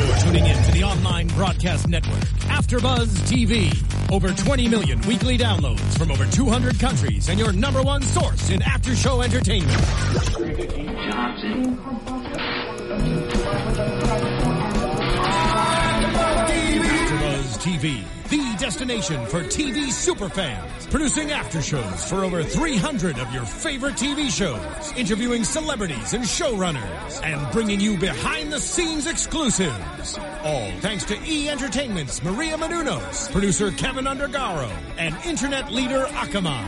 You're tuning in to the online broadcast network, AfterBuzz TV. Over 20 million weekly downloads from over 200 countries and your number one source in after-show entertainment. AfterBuzz TV, the destination for TV superfans. Producing aftershows for over 300 of your favorite TV shows. Interviewing celebrities and showrunners. And bringing you behind-the-scenes exclusives. All thanks to E! Entertainment's Maria Menounos, producer Kevin Undergaro, and internet leader Akamai.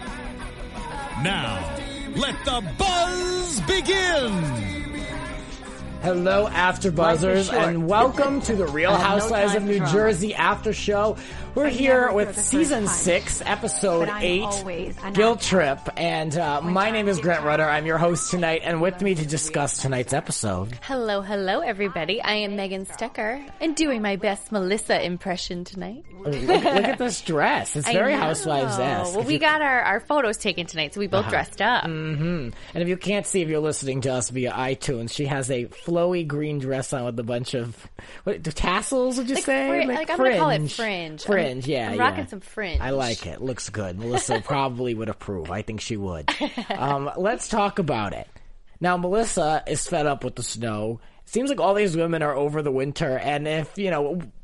Now, let the buzz begin! Hello, AfterBuzzers, and welcome to the Real Housewives of New Jersey After Show. We're here with Season 6, Episode 8, Guilt Trip, and my name is Grant Rudder. I'm your host tonight, and with me to discuss tonight's episode. Hello, everybody. I am Megan Stecker, and doing my best Melissa impression tonight. Look at this dress. It's very Housewives-esque. Well, we got our photos taken tonight, so we both dressed up. Mm-hmm. And if you can't see, if you're listening to us via iTunes, she has a flowy green dress on with a bunch of tassels, would you say? I'm going to call it fringe. Fringe, I'm rocking some fringe. I like it. Looks good. Melissa probably would approve. I think she would. Let's talk about it. Now, Melissa is fed up with the snow. It seems like all these women are over the winter, and if you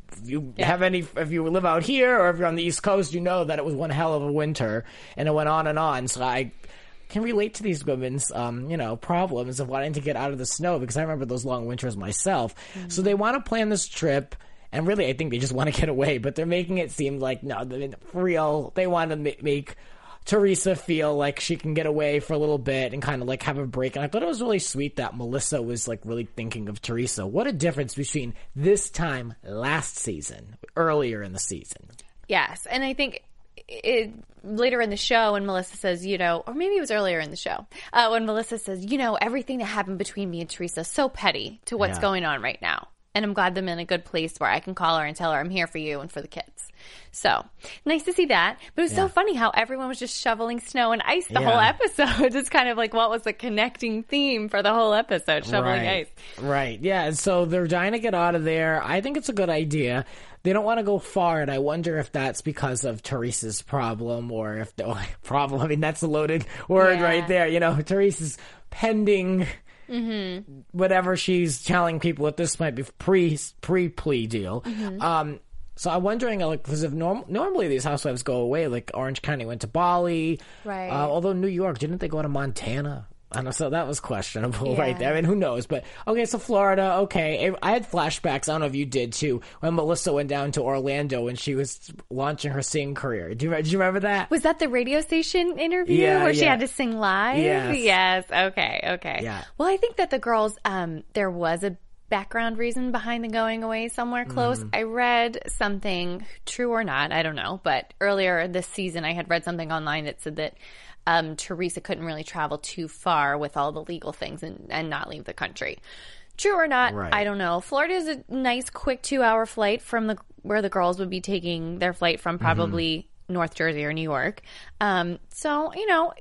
live out here or if you're on the East Coast, you know that it was one hell of a winter, and it went on and on. So I can relate to these women's, problems of wanting to get out of the snow, because I remember those long winters myself. Mm-hmm. So they want to plan this trip, and really I think they just want to get away, but they're making it seem like, no, for real, they want to make Teresa feel like she can get away for a little bit and kind of like have a break. And I thought it was really sweet that Melissa was like really thinking of Teresa. What a difference between this time last season, earlier in the season. Yes, and I think later in the show when Melissa says, or maybe it was earlier in the show, when Melissa says, everything that happened between me and Teresa is so petty to what's going on right now. And I'm glad I'm in a good place where I can call her and tell her I'm here for you and for the kids. So, nice to see that. But it was so funny how everyone was just shoveling snow and ice the whole episode. It's kind of like what was the connecting theme for the whole episode, shoveling ice. Right, yeah. And so they're dying to get out of there. I think it's a good idea. They don't want to go far, and I wonder if that's because of Teresa's problem or if the problem, I mean, that's a loaded word right there. Teresa's pending... Mm-hmm. Whatever she's telling people at this might be pre-plea deal. Mm-hmm. So I'm wondering, because if normally these housewives go away, like Orange County went to Bali, right? Although New York, didn't they go to Montana? I know, so that was questionable right there. I mean, who knows? But, okay, so Florida, okay. I had flashbacks, I don't know if you did too, when Melissa went down to Orlando when she was launching her singing career. Did you remember that? Was that the radio station interview where she had to sing live? Yes. Okay. Yeah. Well, I think that the girls, there was a background reason behind the going away somewhere close. I read something, true or not, I don't know, but earlier this season I had read something online that said that Teresa couldn't really travel too far with all the legal things and not leave the country. True or not, I don't know. Florida is a nice, quick 2-hour flight from where the girls would be taking their flight from, probably North Jersey or New York. So,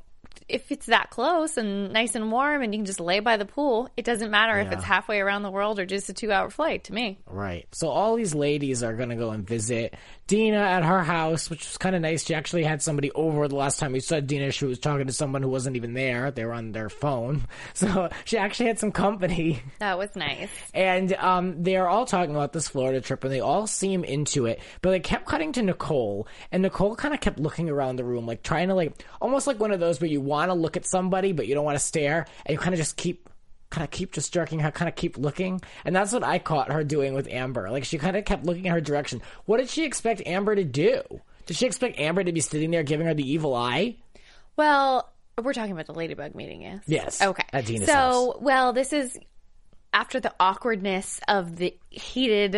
if it's that close and nice and warm and you can just lay by the pool, it doesn't matter if it's halfway around the world or just a 2-hour flight to me. Right. So all these ladies are going to go and visit Dina at her house, which was kind of nice. She actually had somebody over the last time we saw Dina. She was talking to someone who wasn't even there. They were on their phone. So she actually had some company. That was nice. And they're all talking about this Florida trip, and they all seem into it. But they kept cutting to Nicole, and Nicole kind of kept looking around the room, like trying to almost like one of those where you want to look at somebody, but you don't want to stare, and you kind of keep just jerking her, kind of keep looking. And that's what I caught her doing with Amber. Like, she kind of kept looking in her direction. What did she expect Amber to do? Did she expect Amber to be sitting there giving her the evil eye? Well, we're talking about the Ladybug meeting, yes? Yes. Okay. At Dina's house. Well, this is after the awkwardness of the heated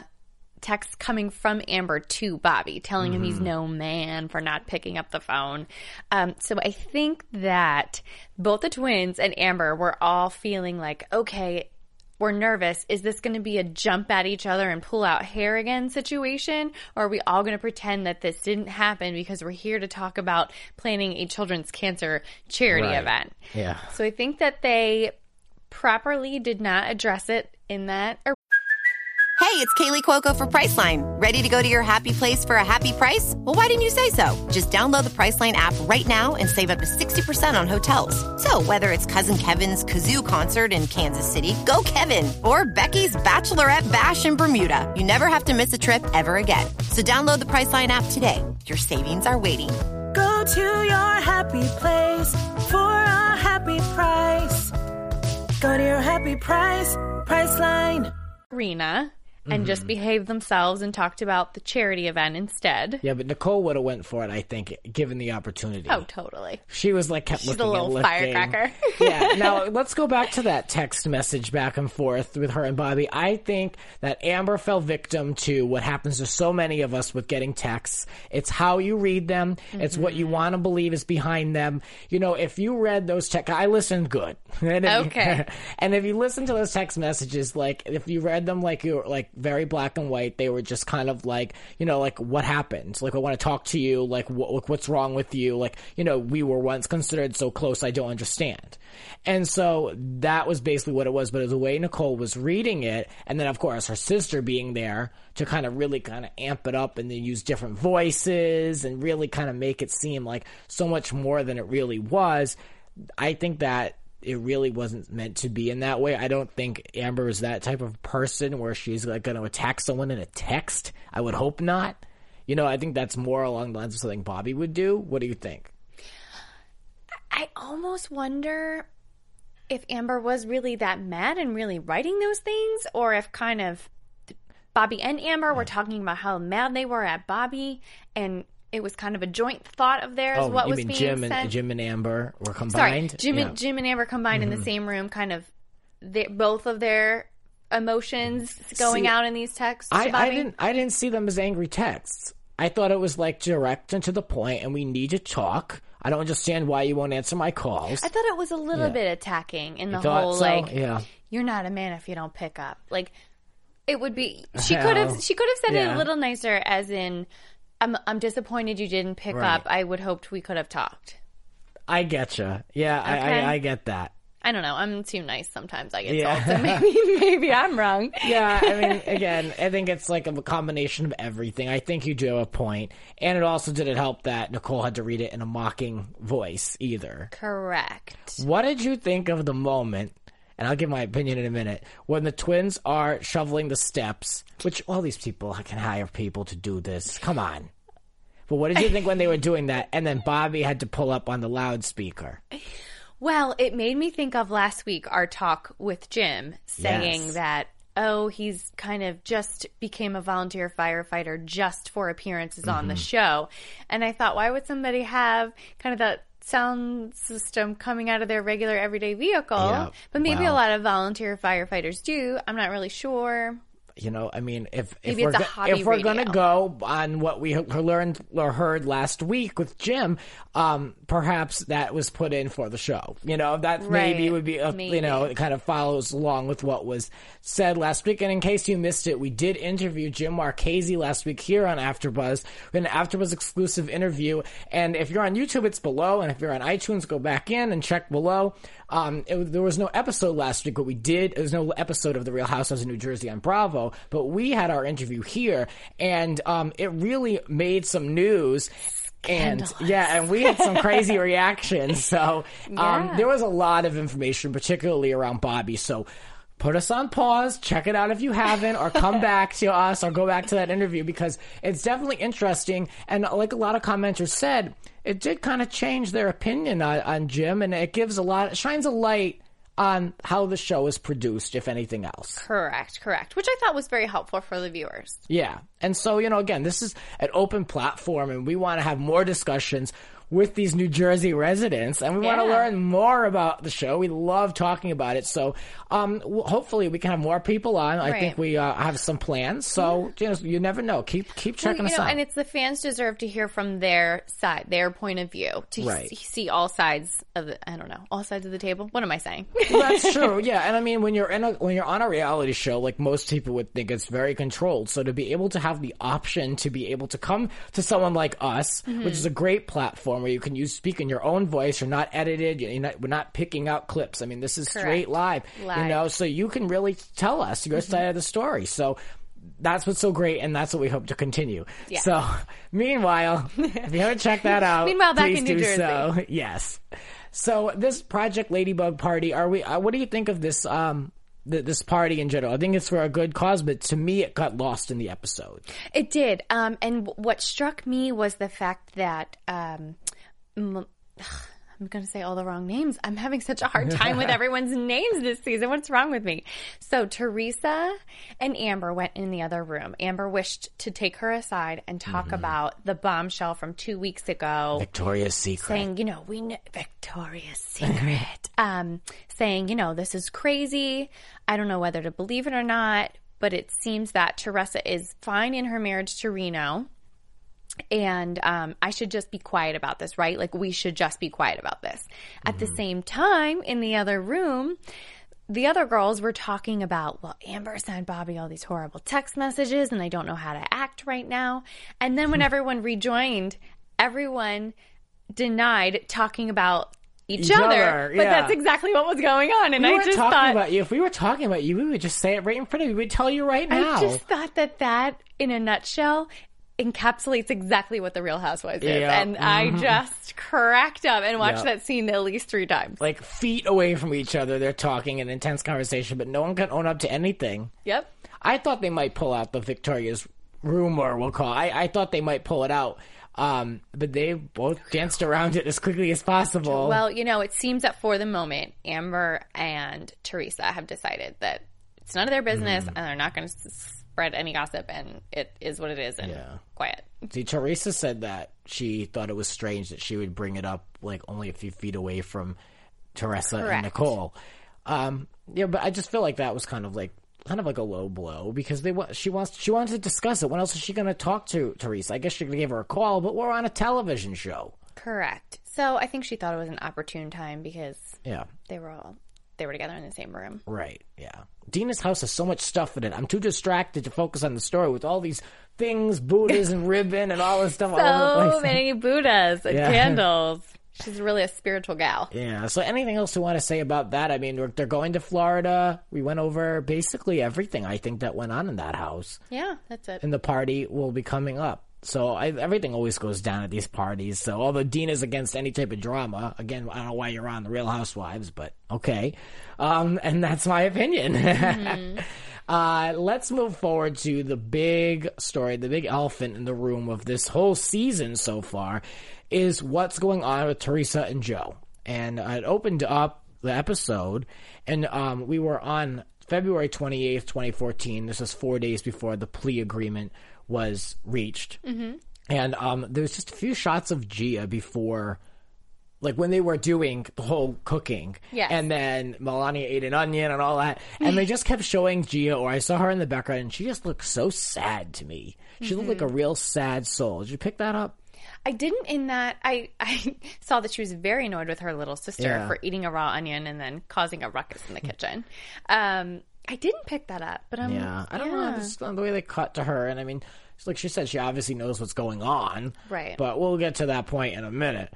text coming from Amber to Bobby, telling him he's no man for not picking up the phone. So I think that both the twins and Amber were all feeling like, okay, we're nervous. Is this going to be a jump at each other and pull out hair again situation? Or are we all going to pretend that this didn't happen because we're here to talk about planning a children's cancer charity event? Yeah. So I think that they properly did not address it in that. Hey, it's Kaylee Cuoco for Priceline. Ready to go to your happy place for a happy price? Well, why didn't you say so? Just download the Priceline app right now and save up to 60% on hotels. So whether it's Cousin Kevin's Kazoo Concert in Kansas City, go Kevin, or Becky's Bachelorette Bash in Bermuda, you never have to miss a trip ever again. So download the Priceline app today. Your savings are waiting. Go to your happy place for a happy price. Go to your happy price, Priceline. Arena and just behaved themselves and talked about the charity event instead. Yeah, but Nicole would have went for it, I think, given the opportunity. Oh, totally. She was like, kept She's looking a little at lifting. firecracker. Yeah. Now, let's go back to that text message back and forth with her and Bobby. I think that Amber fell victim to what happens to so many of us with getting texts. It's how you read them. It's what you want to believe is behind them. You know, if you read those texts, I listened good. Okay. And if you listen to those text messages, like, if you read them like you're like very black and white, they were just kind of like, you know, like, what happened? Like, I want to talk to you. Like, what's wrong with you? Like, you know, we were once considered so close, I don't understand. And so that was basically what it was. But the way Nicole was reading it, and then, of course, her sister being there to kind of really kind of amp it up and then use different voices and really kind of make it seem like so much more than it really was, I think that it really wasn't meant to be in that way. I don't think Amber is that type of person where she's like going to attack someone in a text. I would hope not. You know, I think that's more along the lines of something Bobby would do. What do you think? I almost wonder if Amber was really that mad and really writing those things, or if kind of Bobby and Amber were talking about how mad they were at Bobby, and it was kind of a joint thought of theirs. What was being said. Jim and Amber were combined? Sorry, Jim and Amber combined in the same room, kind of both of their emotions going out in these texts. I didn't see them as angry texts. I thought it was like direct and to the point, and we need to talk. I don't understand why you won't answer my calls. I thought it was a little bit attacking in the whole you're not a man if you don't pick up. Like, it would be she could have said it a little nicer, as in, I'm disappointed you didn't pick up. I would hoped we could have talked. I getcha. Yeah, okay. I get that. I don't know. I'm too nice sometimes. I get told, so maybe I'm wrong. Yeah, I mean, again, I think it's like a combination of everything. I think you do have a point. And it also didn't help that Nicole had to read it in a mocking voice either. Correct. What did you think of the moment, and I'll give my opinion in a minute, when the twins are shoveling the steps, which all these people can hire people to do this. Come on. But what did you think when they were doing that, and then Bobby had to pull up on the loudspeaker? Well, it made me think of last week, our talk with Jim, saying that, he's kind of just became a volunteer firefighter just for appearances on the show. And I thought, why would somebody have kind of that sound system coming out of their regular everyday vehicle? Yeah, but maybe a lot of volunteer firefighters do. I'm not really sure. You know, I mean, if we're going to go on what we learned or heard last week with Jim, perhaps that was put in for the show. You know, that maybe would be, you know, it kind of follows along with what was said last week. And in case you missed it, we did interview Jim Marchese last week here on AfterBuzz, an AfterBuzz exclusive interview. And if you're on YouTube, it's below. And if you're on iTunes, go back in and check below. There was no episode last week, but there was no episode of The Real Housewives of New Jersey on Bravo, but we had our interview here, and it really made some news. Scandalous. And we had some crazy reactions. So there was a lot of information, particularly around Bobby. So put us on pause, check it out if you haven't, or come back to us or go back to that interview, because it's definitely interesting. And like a lot of commenters said, it did kind of change their opinion on Jim, and it shines a light on how the show is produced, if anything else. Correct. Which I thought was very helpful for the viewers. Yeah. And so, you know, again, this is an open platform, and we want to have more discussions with these New Jersey residents, and we want to learn more about the show. We love talking about it. So hopefully we can have more people on. I think we have some plans. So you never know. Keep checking us out. And it's the fans deserve to hear from their side, their point of view, to see all sides of all sides of the table. What am I saying? Well, that's true. Yeah. And I mean, when you're on a reality show, like most people would think, it's very controlled. So to be able to have the option to be able to come to someone like us, which is a great platform, where you can speak in your own voice. You're not edited. We're not picking out clips. I mean, this is straight live. You know, so you can really tell us your side of the story. So that's what's so great, and that's what we hope to continue. Yeah. So, meanwhile, if you haven't checked that out, Meanwhile, back please in New do Jersey. so. Yes. So, this Project Ladybug party, what do you think of this this party in general? I think it's for a good cause, but to me, it got lost in the episode. It did. And what struck me was the fact that I'm going to say all the wrong names. I'm having such a hard time with everyone's names this season. What's wrong with me? So Teresa and Amber went in the other room. Amber wished to take her aside and talk about the bombshell from 2 weeks ago. Victoria's Secret. Saying, we know Victoria's Secret. Saying, this is crazy. I don't know whether to believe it or not, but it seems that Teresa is fine in her marriage to Reno. And I should just be quiet about this, right? Like, we should just be quiet about this. At the same time, in the other room, the other girls were talking about, well, Amber sent Bobby all these horrible text messages, and I don't know how to act right now. And then when everyone rejoined, everyone denied talking about each other. But that's exactly what was going on. And I just thought, about you. If we were talking about you, we would just say it right in front of you. We'd tell you right now. I just thought that, in a nutshell, encapsulates exactly what the Real Housewives is. And I just cracked up and watched that scene at least 3 times. Like, feet away from each other, they're talking in intense conversation, but no one can own up to anything. Yep. I thought they might pull out the Victoria's rumor, we'll call it. I thought they might pull it out. But they both danced around it as quickly as possible. Well, it seems that for the moment, Amber and Teresa have decided that it's none of their business and they're not going to spread any gossip, and it is what it is, and quiet. See, Teresa said that she thought it was strange that she would bring it up like only a few feet away from Teresa and Nicole. But I just feel like that was kind of like a low blow because she wanted to discuss it. When else is she going to talk to Teresa? I guess she could give her a call, but we're on a television show. Correct. So I think she thought it was an opportune time because they were together in the same room. Right, yeah. Dina's house has so much stuff in it. I'm too distracted to focus on the story with all these things, Buddhas and ribbon and all this stuff all over the place. So many Buddhas and candles. She's really a spiritual gal. Yeah, so anything else you want to say about that? I mean, they're going to Florida. We went over basically everything, I think, that went on in that house. Yeah, that's it. And the party will be coming up. So everything always goes down at these parties. So although Dina's against any type of drama, again, I don't know why you're on The Real Housewives, but okay. And that's my opinion. Let's move forward to the big story, the big elephant in the room of this whole season so far is what's going on with Teresa and Joe. And it opened up the episode, and we were on February 28th, 2014. This was 4 days before the plea agreement was reached. And there was just a few shots of Gia before, like when they were doing the whole cooking. Yes. And then Melania ate an onion and all that. And they just kept showing Gia, or I saw her in the background, and she just looked so sad to me. She looked like a real sad soul. Did you pick that up? I didn't in that I saw that she was very annoyed with her little sister for eating a raw onion and then causing a ruckus in the kitchen. I didn't pick that up, but I don't know, just the way they cut to her, and I mean, like she said, she obviously knows what's going on, right? But we'll get to that point in a minute.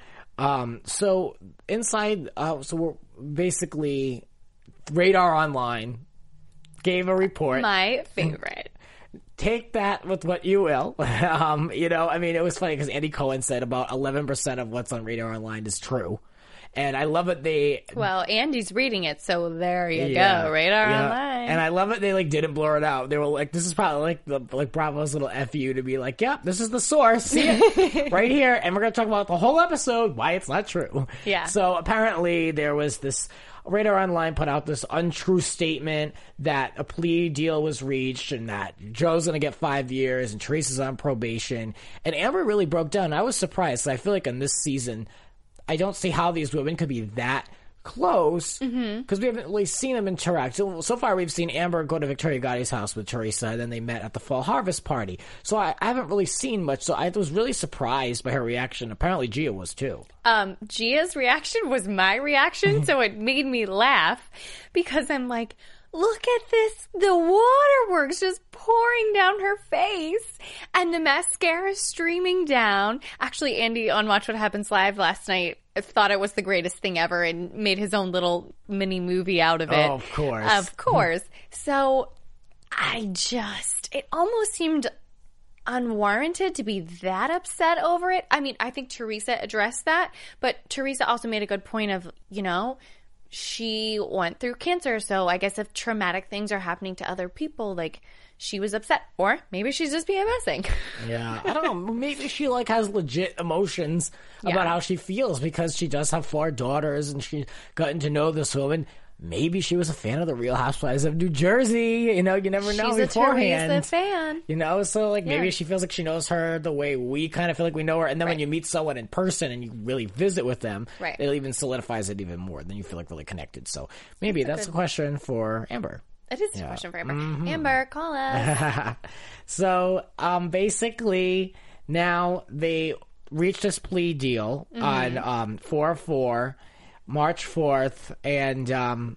So inside, so we're basically Radar Online gave a report. My favorite. Take that with what you will. I mean, it was funny because Andy Cohen said about 11% of what's on Radar Online is true. And I love it. Well, Andy's reading it, so there you go. Radar Online. And I love it. They didn't blur it out. They were like, "This is probably like Bravo's little FU to be like, yep, this is the source. See it right here, and we're gonna talk about the whole episode why it's not true." Yeah. So apparently there was this. Radar Online put out this untrue statement that a plea deal was reached and that Joe's going to get 5 years and Teresa's on probation. And Amber really broke down. I was surprised. I feel like in this season, I don't see how these women could be that close because we haven't really seen them interact. So far, we've seen Amber go to Victoria Gotti's house with Teresa, and then they met at the Fall Harvest party. So I haven't really seen much. So I was really surprised by her reaction. Apparently, Gia was too. Gia's reaction was my reaction, so it made me laugh because I'm like, look at this. The waterworks just pouring down her face and the mascara streaming down. Actually, Andy on Watch What Happens Live last night thought it was the greatest thing ever and made his own little mini movie out of it. Oh, of course. Of course. So I just it almost seemed unwarranted to be that upset over it. I mean, I think Teresa addressed that, but Teresa also made a good point of, she went through cancer, so I guess if traumatic things are happening to other people, like, she was upset. Or maybe she's just PMSing. Yeah, I don't know. Maybe she has legit emotions about how she feels because she does have 4 daughters and she's gotten to know this woman. Maybe she was a fan of the Real Housewives of New Jersey. You never know She's beforehand. a Teresa fan. So maybe she feels like she knows her the way we kind of feel like we know her. And then when you meet someone in person and you really visit with them, it even solidifies it even more. Then you feel really connected. So maybe that's a question for Amber. It is a question for Amber. Amber, call us. So basically now they reached this plea deal on 4/4. March 4th, and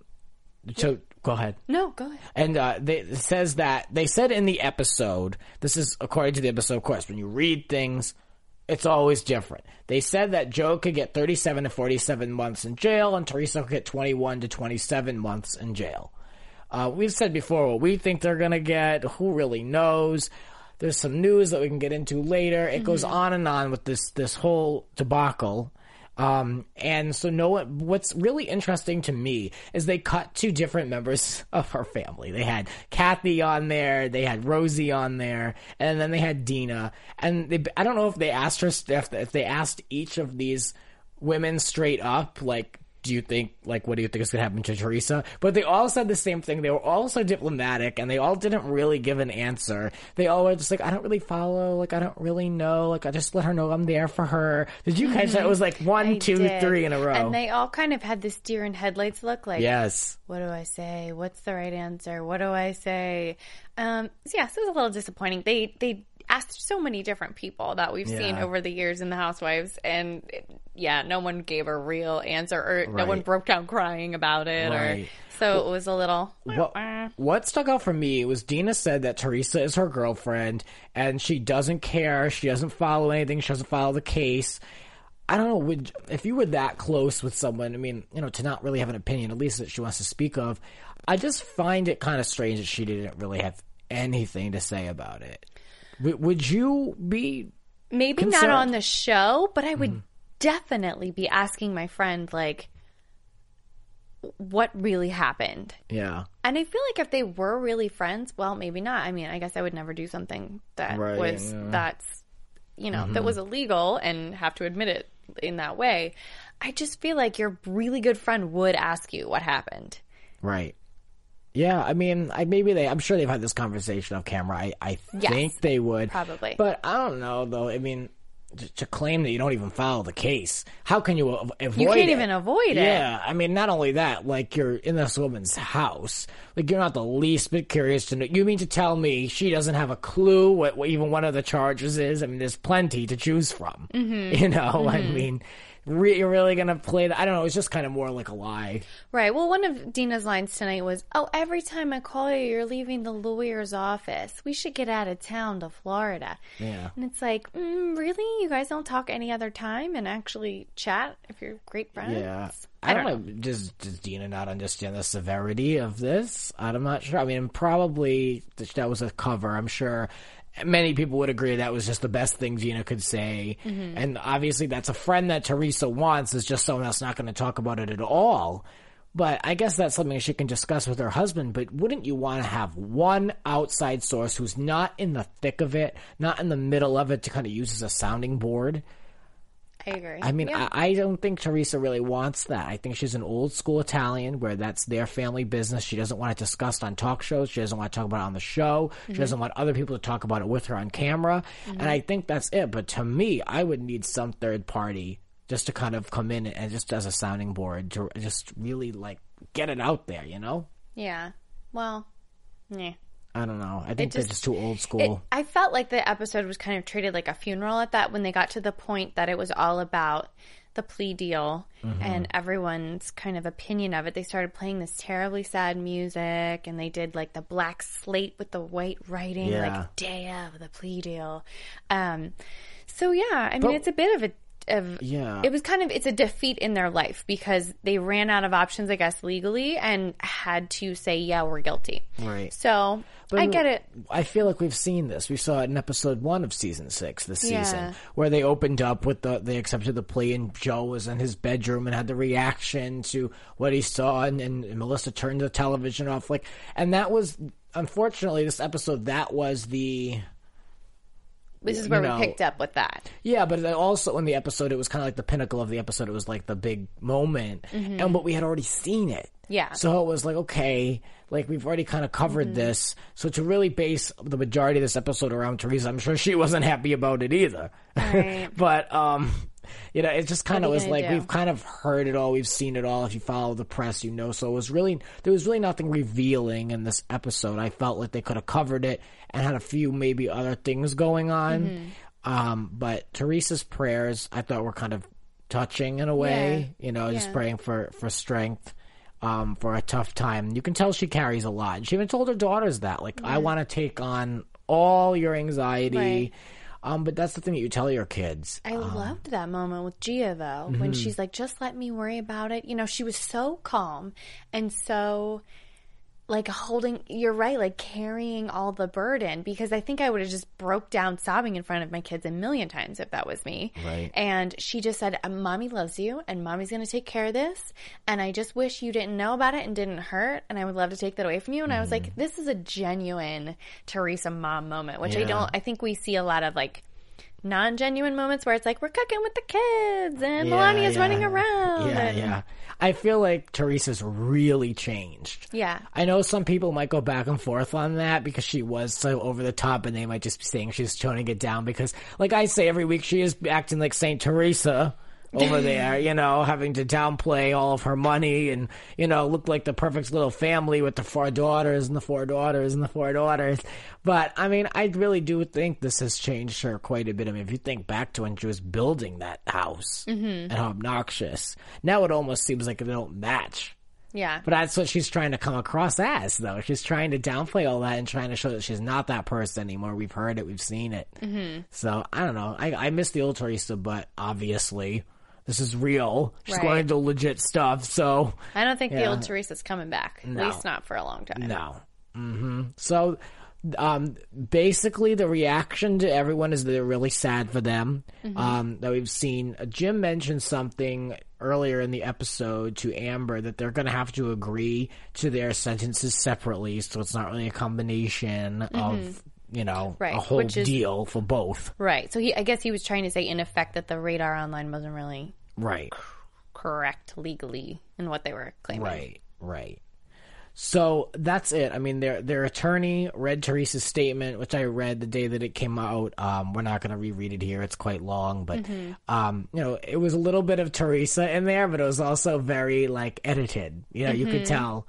so go ahead. No, go ahead. And it says that they said in the episode, this is according to the episode, of course, when you read things, it's always different. They said that Joe could get 37 to 47 months in jail, and Teresa could get 21 to 27 months in jail. We've said before what we think they're going to get. Who really knows? There's some news that we can get into later. It goes on and on with this whole debacle. And so what's really interesting to me is they cut 2 different members of her family. They had Kathy on there, they had Rosie on there, and then they had Dina. And I don't know if they asked her, if they asked each of these women straight up, what do you think is going to happen to Teresa? But they all said the same thing. They were all so diplomatic, and they all didn't really give an answer. They all were just I don't really follow. I don't really know. I just let her know I'm there for her. Did you catch that? It was 1, 2, 3 in a row. And they all kind of had this deer in headlights look yes. What do I say? What's the right answer? What do I say? So it was a little disappointing. They asked so many different people that we've seen over the years in the Housewives, and no one gave a real answer, or no one broke down crying about it, or so it was a little. What stuck out for me was Dina said that Teresa is her girlfriend, and she doesn't care. She doesn't follow anything. She doesn't follow the case. I don't know, if you were that close with someone, to not really have an opinion, at least that she wants to speak of, I just find it kind of strange that she didn't really have anything to say about it. Would you be maybe concerned? Not on the show, but I would definitely be asking my friend, what really happened? Yeah. And I feel like if they were really friends, well, maybe not. I mean, I guess I would never do something that was that was illegal and have to admit it in that way. I just feel like your really good friend would ask you what happened. Right. Yeah, I'm sure they've had this conversation off camera. I think they would. Probably. But I don't know, though. To claim that you don't even follow the case, how can you avoid it? You can't even avoid it. Yeah, not only that, you're in this woman's house. You're not the least bit curious to know. You mean to tell me she doesn't have a clue what even one of the charges is? There's plenty to choose from. You're really going to play that? I don't know. It's just kind of more like a lie. Right. Well, one of Dina's lines tonight was, every time I call you, you're leaving the lawyer's office. We should get out of town to Florida. Yeah. And it's really? You guys don't talk any other time and actually chat if you're great friends? Yeah. I don't know. Does Dina not understand the severity of this? I'm not sure. Probably that was a cover. I'm sure many people would agree that was just the best thing Dina could say. Mm-hmm. And obviously that's a friend that Teresa wants, is just someone that's not going to talk about it at all. But I guess that's something she can discuss with her husband. But wouldn't you want to have one outside source who's not in the thick of it, not in the middle of it, to kind of use as a sounding board? I agree. I don't think Teresa really wants that. I think she's an old school Italian where that's their family business. She doesn't want it discussed on talk shows. She doesn't want to talk about it on the show. Mm-hmm. She doesn't want other people to talk about it with her on camera. Mm-hmm. And I think that's it. But to me, I would need some third party just to kind of come in and just as a sounding board to just really get it out there, Yeah. Well, yeah. I don't know. I think they're just too old school. I felt like the episode was kind of treated like a funeral at that, when they got to the point that it was all about the plea deal and everyone's kind of opinion of it. They started playing this terribly sad music, and they did the black slate with the white writing, day of the plea deal. So yeah, it's a bit of of Yeah. it was kind of, it's a defeat in their life because they ran out of options, I guess, legally and had to say, yeah, we're guilty. Right. So I get it. I feel like we've seen this. We saw it in episode 1 of season 6 this Yeah. season, where they opened up with they accepted the plea, and Joe was in his bedroom and had the reaction to what he saw, and Melissa turned the television off. And that was, unfortunately, this episode, that was the... This is where we picked up with that. Yeah, but also in the episode, it was kind of like the pinnacle of the episode. It was like the big moment, but we had already seen it. Yeah. So it was like, okay, like we've already kind of covered this. So to really base the majority of this episode around Teresa, I'm sure she wasn't happy about it either. Right. But it just kind of What are was you like gonna do? we've kind of heard it all, we've seen it all. If you follow the press, you know. So there was really nothing revealing in this episode. I felt like they could have covered it and had a few maybe other things going on. But Teresa's prayers, I thought, were kind of touching in a way. Just praying for strength. For a tough time. You can tell she carries a lot. She even told her daughters that, I want to take on all your anxiety. Right. But that's the thing that you tell your kids. I loved that moment with Gia, though, when she's like, just let me worry about it. She was so calm and so, holding, you're right, carrying all the burden, because I think I would have just broke down sobbing in front of my kids a million times if that was me. Right. And she just said, Mommy loves you and Mommy's going to take care of this. And I just wish you didn't know about it and didn't hurt. And I would love to take that away from you. And I was like, this is a genuine Teresa mom moment, which I think we see a lot of non-genuine moments where it's like, we're cooking with the kids and Melania's running around. Yeah. I feel like Teresa's really changed. Yeah. I know some people might go back and forth on that because she was so over the top, and they might just be saying she's toning it down because, like I say every week, she is acting like Saint Teresa over there, having to downplay all of her money and, look like the perfect little family with the 4 daughters and the 4 daughters and the 4 daughters. But, I mean, I really do think this has changed her quite a bit. I mean, if you think back to when she was building that house and how obnoxious, now it almost seems like they don't match. Yeah. But that's what she's trying to come across as, though. She's trying to downplay all that and trying to show that she's not that person anymore. We've heard it. We've seen it. So, I don't know. I miss the old Teresa, but obviously... this is real. She's Right. going to legit stuff, so... I don't think the old Teresa's coming back. No. At least not for a long time. No. So, basically, the reaction to everyone is that they're really sad for them. That we've seen... Jim mentioned something earlier in the episode to Amber that they're going to have to agree to their sentences separately, so it's not really a combination of... Right. a whole deal for both. Right. So I guess he was trying to say, in effect, that the radar online wasn't really Right. correct legally in what they were claiming. Right. So that's it. I mean, their attorney read Teresa's statement, which I read the day that it came out. We're not going to reread it here. It's quite long, but it was a little bit of Teresa in there, but it was also very edited. You could tell.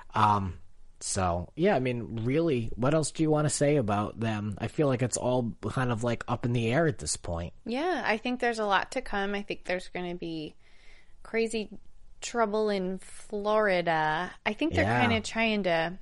So, yeah, I mean, really, what else do you want to say about them? I feel like it's all kind of up in the air at this point. Yeah, I think there's a lot to come. I think there's going to be crazy trouble in Florida. I think they're kind of trying to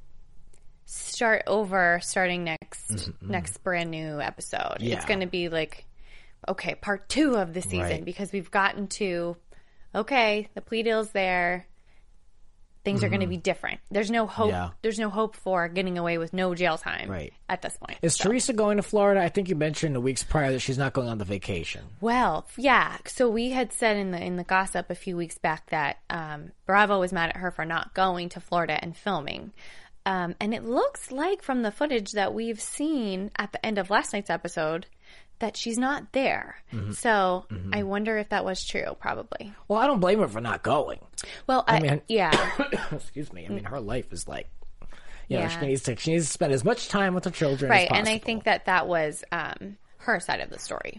start over starting next brand new episode. Yeah. It's going to be part 2 of the season Right. because we've gotten to, the plea deal's there. Things are going to be different. There's no hope. Yeah. There's no hope for getting away with no jail time at this point. Is Teresa going to Florida? I think you mentioned the weeks prior that she's not going on the vacation. Well, yeah. So we had said in the gossip a few weeks back that Bravo was mad at her for not going to Florida and filming. And it looks like from the footage that we've seen at the end of last night's episode that she's not there. So I wonder if that was true, probably. Well, I don't blame her for not going. Well, yeah. Excuse me. I mean, her life is Yeah. she needs to spend as much time with her children Right, as possible. and I think that was her side of the story.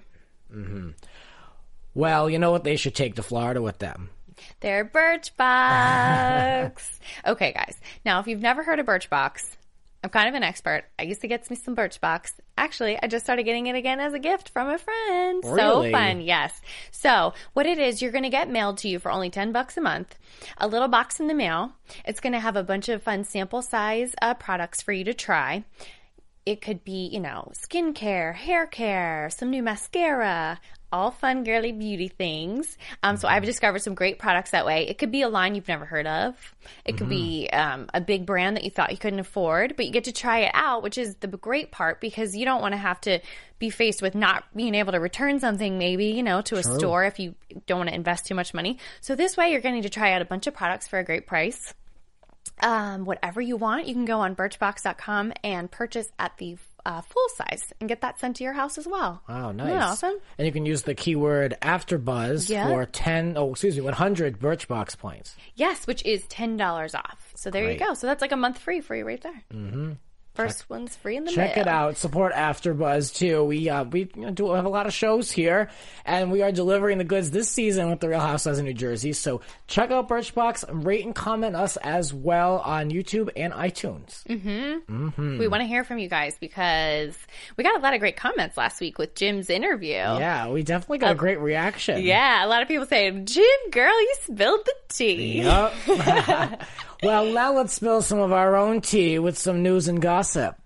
Well, you know what? They should take to Florida with them. They're Birchbox. Okay, guys. Now, if you've never heard of Birchbox, I'm kind of an expert. I used to get me some Birchbox. Actually, I just started getting it again as a gift from a friend. Really? So fun, yes. So, what it is, you're going to get mailed to you for only $10 a month. A little box in the mail. It's going to have a bunch of fun sample size products for you to try. It could be, skincare, hair care, some new mascara, all fun girly beauty things. So I've discovered some great products that way. It could be a line you've never heard of. It could be a big brand that you thought you couldn't afford, but you get to try it out, which is the great part, because you don't want to have to be faced with not being able to return something maybe, to a store if you don't want to invest too much money. So this way you're getting to try out a bunch of products for a great price. Whatever you want, you can go on Birchbox.com and purchase at the full size and get that sent to your house as well. Wow, nice. Isn't that awesome? And you can use the keyword AfterBuzz for 100 Birchbox points. Yes, which is $10 off. So there you go. So that's like a month free for you right there. Mm-hmm. First one's free in the mail. Check it out. Support AfterBuzz too. We do have a lot of shows here, and we are delivering the goods this season with the Real Housewives of New Jersey. So check out Birchbox, rate and comment us as well on YouTube and iTunes. We want to hear from you guys because we got a lot of great comments last week with Jim's interview. Yeah, we definitely got a great reaction. Yeah, a lot of people saying, "Jim, girl, you spilled the tea." Yep. Well, now let's spill some of our own tea with some news and gossip.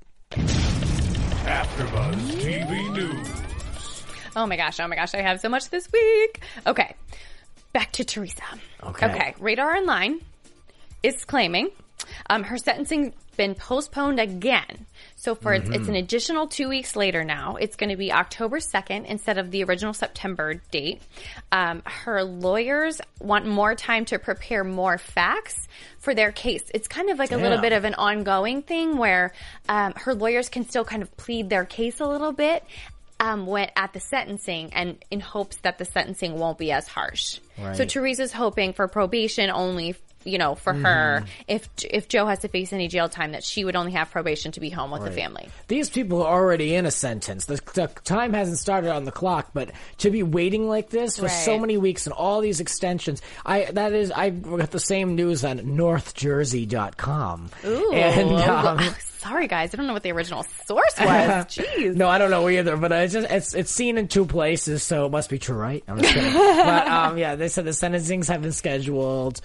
AfterBuzz TV News. Oh my gosh, I have so much this week. Okay, back to Teresa. Okay, Radar Online is claiming her sentencing been postponed again. So for it's an additional 2 weeks later now. It's going to be October 2nd instead of the original September date. Her lawyers want more time to prepare more facts for their case. It's kind of like a little bit of an ongoing thing where her lawyers can still kind of plead their case a little bit when at the sentencing, and in hopes that the sentencing won't be as harsh. Right. So Teresa's hoping for probation only, for her, if Joe has to face any jail time, that she would only have probation to be home with the family. These people are already in a sentence. The time hasn't started on the clock, but to be waiting like this for so many weeks and all these extensions, I got the same news on NorthJersey.com. Ooh. And, sorry, guys. I don't know what the original source was. Jeez. No, I don't know either, but it's seen in 2 places, so it must be true, right? I'm just kidding. But, they said the sentencings have been scheduled,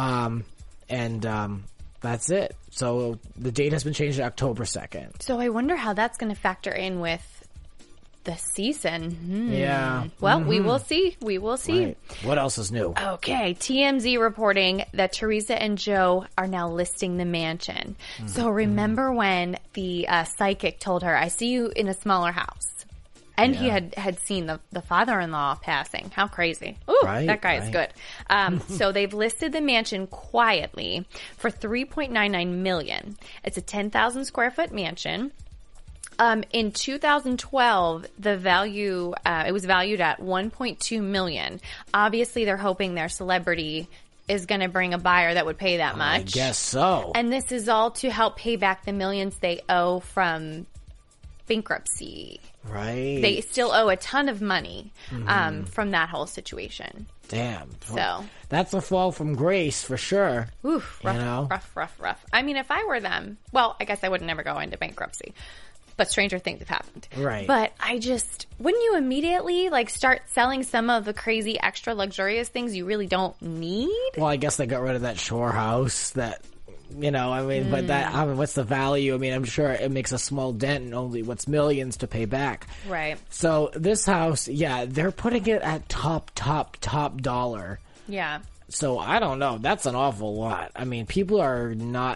and that's it. So the date has been changed to October 2nd. So I wonder how that's going to factor in with the season. Yeah. Well, we will see. We will see. Right. What else is new? Okay. TMZ reporting that Teresa and Joe are now listing the mansion. So remember when the psychic told her, "I see you in a smaller house." And he had seen the father-in-law passing. How crazy. Ooh, that guy is good. So they've listed the mansion quietly for $3.99 million. It's a 10,000 square foot mansion. In 2012, the value, it was valued at $1.2 million. Obviously, they're hoping their celebrity is going to bring a buyer that would pay that much. I guess so. And this is all to help pay back the millions they owe from bankruptcy. Right. They still owe a ton of money from that whole situation. Damn. So that's a fall from grace for sure. Oof, rough. I mean, if I were them, well, I guess I would never go into bankruptcy. But stranger things have happened. Right. But wouldn't you immediately start selling some of the crazy extra luxurious things you really don't need? Well, I guess they got rid of that shore house that, but what's the value? I mean, I'm sure it makes a small dent and only what's millions to pay back. Right. So this house, they're putting it at top dollar. Yeah. So I don't know. That's an awful lot. I mean, people are not,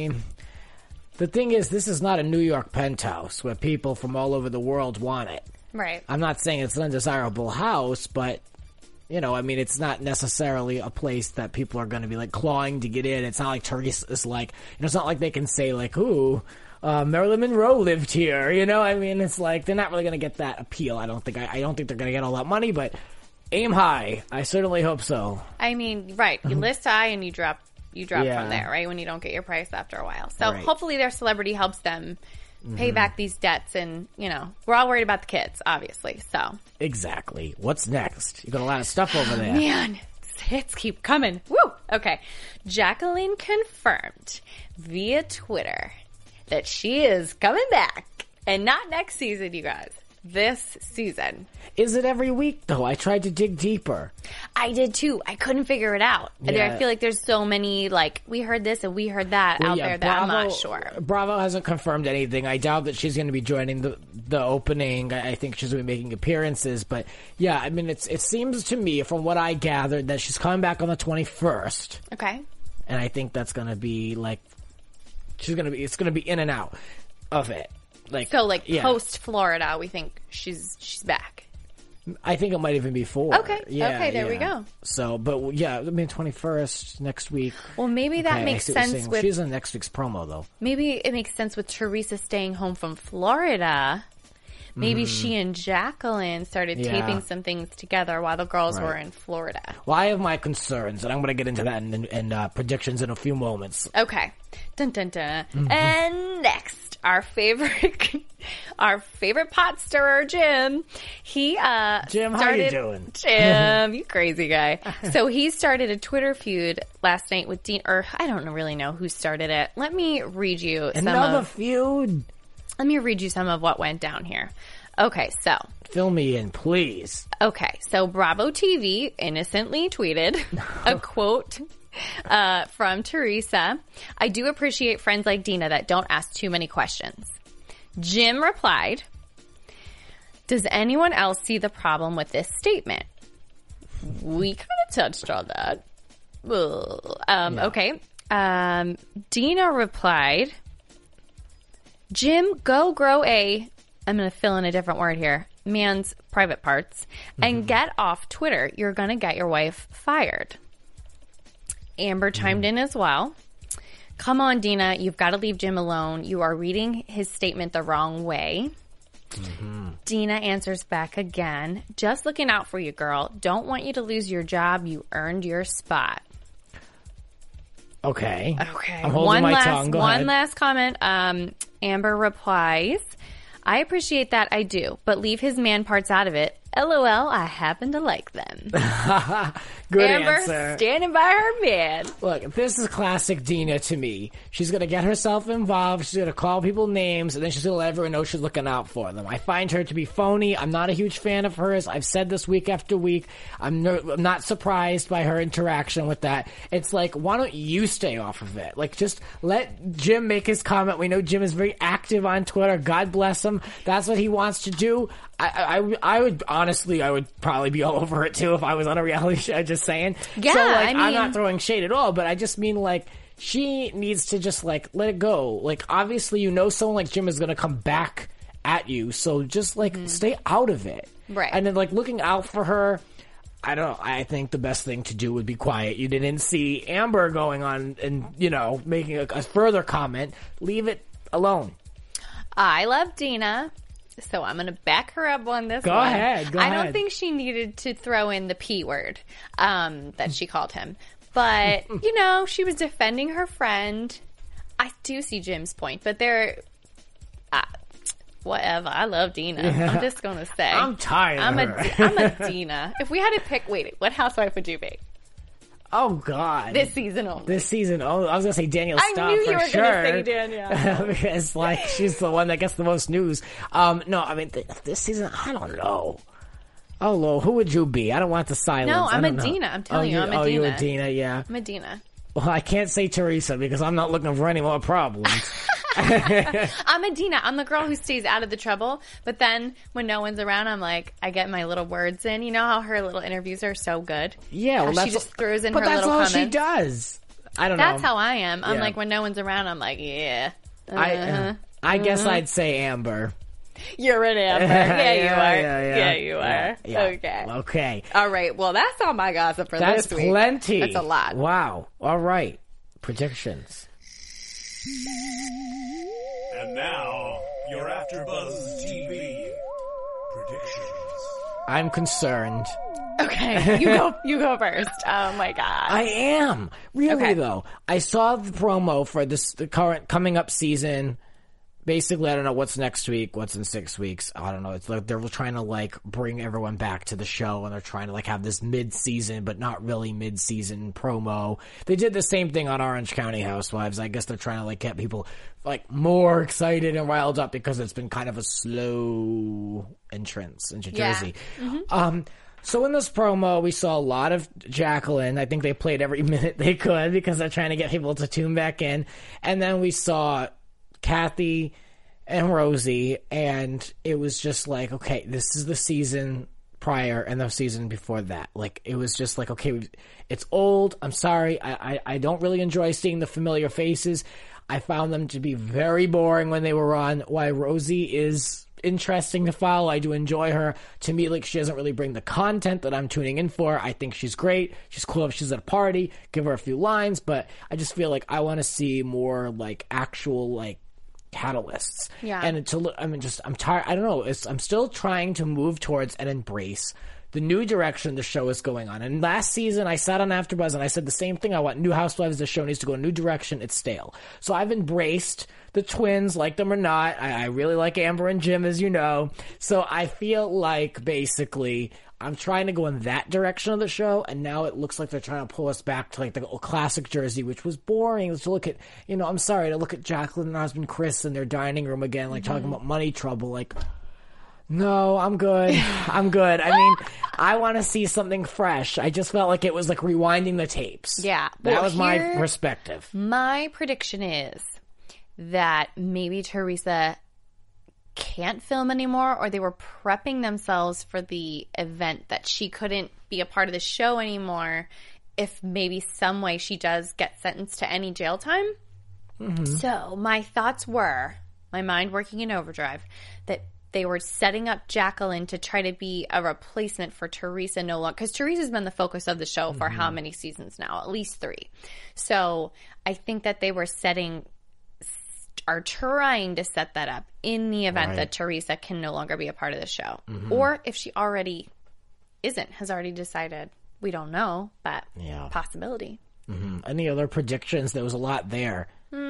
the thing is, this is not a New York penthouse where people from all over the world want it. Right. I'm not saying it's an undesirable house, but, it's not necessarily a place that people are going to be, clawing to get in. It's not like Teresa's it's not like they can say, ooh, Marilyn Monroe lived here, It's they're not really going to get that appeal, I don't think. I don't think they're going to get all that money, but aim high. I certainly hope so. I mean, right. You list high and you drop from there, right? When you don't get your price after a while. So hopefully their celebrity helps them pay back these debts, and, we're all worried about the kids, obviously, so. Exactly. What's next? You got a lot of stuff over there. Man, hits keep coming. Woo! Okay. Jacqueline confirmed via Twitter that she is coming back, and not next season, you guys. this season. Is it every week, though? I tried to dig deeper. I did too. I couldn't figure it out. Yeah. I feel like there's so many, like, we heard this and we heard that out there that I'm not sure. Bravo hasn't confirmed anything. I doubt that she's going to be joining the opening. I think she's going to be making appearances. But yeah, I mean, it seems to me, from what I gathered, that she's coming back on the 21st. Okay. And I think that's going to be like, it's going to be in and out of it. Post Florida, we think she's back. I think it might even be 4. Okay. Okay, there we go. So, but yeah, I mean, 21st next week. Well, maybe that makes sense with... She's in next week's promo, though. Maybe it makes sense with Teresa staying home from Florida. Maybe she and Jacqueline started taping some things together while the girls were in Florida. Well, I have my concerns, and I'm going to get into that in predictions in a few moments. Okay. Dun, dun, dun. And next, our favorite pot stirrer, Jim. Jim, how you doing? Jim, you crazy guy. So he started a Twitter feud last night with Dean, or I don't really know who started it. Let me read you Another feud? Let me read you some of what went down here. Okay, so. Fill me in, please. Okay, so Bravo TV innocently tweeted a quote from Teresa. I do appreciate friends like Dina that don't ask too many questions. Jim replied, does anyone else see the problem with this statement? We kind of touched on that. Okay. Dina replied, Jim, go grow I'm going to fill in a different word here, man's private parts, and get off Twitter. You're going to get your wife fired. Amber chimed in as well. Come on, Dina, you've got to leave Jim alone. You are reading his statement the wrong way. Dina answers back again. Just looking out for you, girl. Don't want you to lose your job. You earned your spot. Okay. I'm holding my tongue. Go ahead. One last comment. Amber replies, I appreciate that, I do, but leave his man parts out of it. LOL, I happen to like them. Good Amber answer. Standing by her man. Look, this is classic Dina to me. She's going to get herself involved. She's going to call people names, and then she's going to let everyone know she's looking out for them. I find her to be phony. I'm not a huge fan of hers. I've said this week after week. I'm not surprised by her interaction with that. It's like, why don't you stay off of it? Like, just let Jim make his comment. We know Jim is very active on Twitter. God bless him. That's what he wants to do. I would honestly, I would probably be all over it too if I was on a reality show, just saying. Yeah, so, like, I mean, I'm not throwing shade at all, but I just mean, like, she needs to just, like, let it go. Like, obviously, you know someone like Jim is going to come back at you, so just, like, stay out of it. Right. And then, like, looking out for her, I think the best thing to do would be quiet. You didn't see Amber going on and, you know, making a further comment. Leave it alone. I love Dina. So I'm going to back her up on this one. Go ahead. I don't think she needed to throw in the P word that she called him. But, you know, she was defending her friend. I do see Jim's point, but whatever. I love Dina. Yeah. I'm just going to say. I'm tired I'm of her. I'm a Dina. If we had to pick, what housewife would you be? Oh, God. This season only. I was going to say Danielle Staub for sure. I knew you were going to say Danielle. Because, like, she's the one that gets the most news. No, I mean, this season, I don't know. Oh, Lord, who would you be? I don't want the silence. No, I'm a Dina. I'm telling you, I'm a Dina. Oh, you're a Dina, yeah. I'm a Dina. Well, I can't say Teresa because I'm not looking for any more problems. I'm a Dina. I'm the girl who stays out of the trouble. But then when no one's around, I'm like, I get my little words in. You know how her little interviews are so good? Yeah. Well, she just throws in her little comments. But that's all she does. I don't know. That's how I am. I'm like, when no one's around, I'm like, yeah. I guess I'd say Amber. You're an Amber. Yeah, you are. Yeah, you are. Yeah. Okay. All right. Well, that's all my gossip for this week. That's plenty. That's a lot. Wow. All right. Predictions. And now, your AfterBuzz TV predictions. I'm concerned. Okay, you go first. Oh my God. I am. Really, though. I saw the promo for the current coming up season basically, I don't know what's next week, what's in 6 weeks. I don't know. It's like they're trying to like bring everyone back to the show, and they're trying to like have this mid-season, but not really mid-season promo. They did the same thing on Orange County Housewives. I guess they're trying to like get people like more excited and riled up because it's been kind of a slow entrance into Jersey. So in this promo, we saw a lot of Jacqueline. I think they played every minute they could because they're trying to get people to tune back in. And then we saw Kathy and Rosie, and it was just like, okay, this is the season prior and the season before that. Like, it was just like, okay, it's old. I'm sorry. I don't really enjoy seeing the familiar faces. I found them to be very boring when they were on. Why Rosie is interesting to follow. I do enjoy her. To me, like, she doesn't really bring the content that I'm tuning in for. I think she's great. She's cool if she's at a party. Give her a few lines, but I just feel like I want to see more like actual like catalysts. Yeah. And to look, I'm tired. I don't know. I'm still trying to move towards and embrace the new direction the show is going on. And last season, I sat on AfterBuzz and I said the same thing. I want new Housewives. The show needs to go a new direction. It's stale. So I've embraced the twins, like them or not. I really like Amber and Jim, as you know. So I feel like basically I'm trying to go in that direction of the show, and now it looks like they're trying to pull us back to like the classic Jersey, which was boring. To look at, I'm sorry, to look at Jacqueline and her husband Chris in their dining room again, like talking about money trouble, like. No, I'm good. I'm good. I mean, I want to see something fresh. I just felt like it was like rewinding the tapes. Yeah. That was my perspective. My prediction is that maybe Teresa can't film anymore, or they were prepping themselves for the event that she couldn't be a part of the show anymore if maybe some way she does get sentenced to any jail time. So my thoughts were, my mind working in overdrive, that they were setting up Jacqueline to try to be a replacement for Teresa no longer. Because Teresa's been the focus of the show for how many seasons now? At least 3. So I think that they were are trying to set that up in the event that Teresa can no longer be a part of the show. Or if she already has already decided. We don't know, but possibility. Any other predictions? There was a lot there.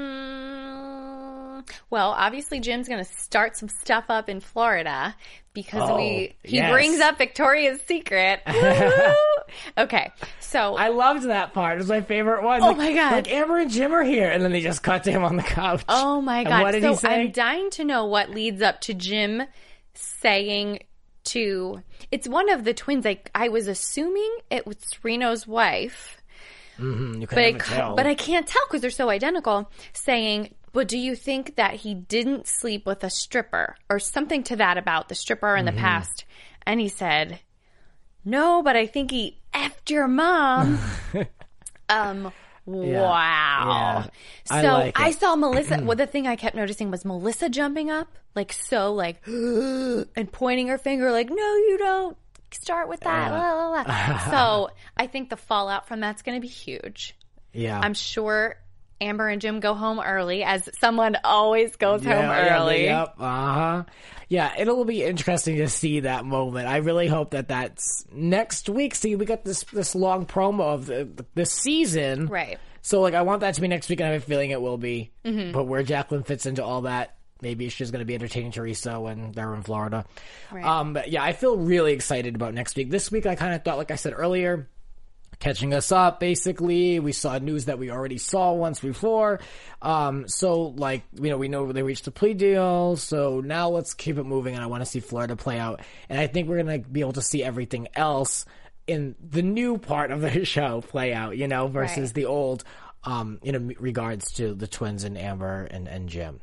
Well, obviously Jim's going to start some stuff up in Florida because he brings up Victoria's Secret. Okay, so I loved that part. It was my favorite one. Oh my God. Like Amber and Jim are here, and then they just cut to him on the couch. Oh my God. And what did he say? I'm dying to know what leads up to Jim saying to, it's one of the twins. I was assuming it was Reno's wife. You couldn't even tell. But I can't tell because they're so identical, saying, but do you think that he didn't sleep with a stripper or something to that about the stripper in the past? And he said, no, but I think he effed your mom. Wow. Yeah. So I saw Melissa. Well, the thing I kept noticing was Melissa jumping up, like, so, like, and pointing her finger, like, no, you don't. Start with that. La, la, la. So I think the fallout from that's going to be huge. Yeah. I'm sure Amber and Jim go home early, as someone always goes home early. Yeah, it'll be interesting to see that moment. I really hope that that's next week. See, we got this long promo of this season. Right. So, like, I want that to be next week, and I have a feeling it will be. But where Jacqueline fits into all that, maybe she's going to be entertaining Teresa when they're in Florida. Right. But yeah, I feel really excited about next week. This week, I kind of thought, like I said earlier, catching us up, basically. We saw news that we already saw once before. So, like, we know they reached a plea deal. So now let's keep it moving, and I want to see Florida play out. And I think we're going to be able to see everything else in the new part of the show play out, versus the old, in regards to the twins and Amber and Jim.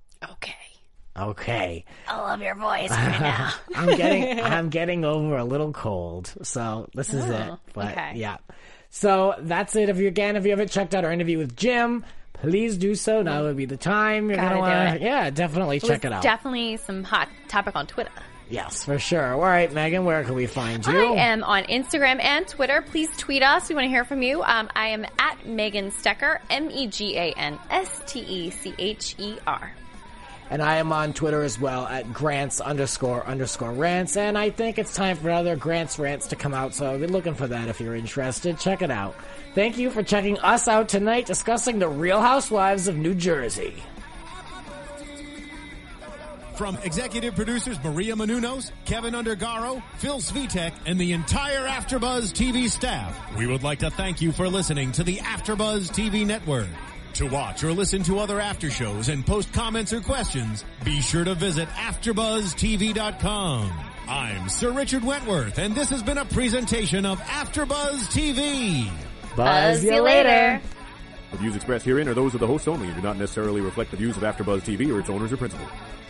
Okay. I love your voice right now. I'm getting over a little cold, so this is it. But yeah. So that's it. If you haven't checked out our interview with Jim, please do so. Now would be the time. You're gonna want to, definitely check it out. Definitely some hot topic on Twitter. Yes, for sure. All right, Megan, where can we find you? I am on Instagram and Twitter. Please tweet us. We want to hear from you. I am at Megan Stecher, MEGANSTECHER. And I am on Twitter as well at Grants__rants. And I think it's time for another Grants Rants to come out. So be looking for that if you're interested. Check it out. Thank you for checking us out tonight, discussing the Real Housewives of New Jersey. From executive producers Maria Menounos, Kevin Undergaro, Phil Svitek, and the entire AfterBuzz TV staff, we would like to thank you for listening to the AfterBuzz TV network. To watch or listen to other after shows and post comments or questions, be sure to visit AfterBuzzTV.com. I'm Sir Richard Wentworth, and this has been a presentation of AfterBuzz TV. Buzz you later. The views expressed herein are those of the hosts only and do not necessarily reflect the views of AfterBuzz TV or its owners or principals.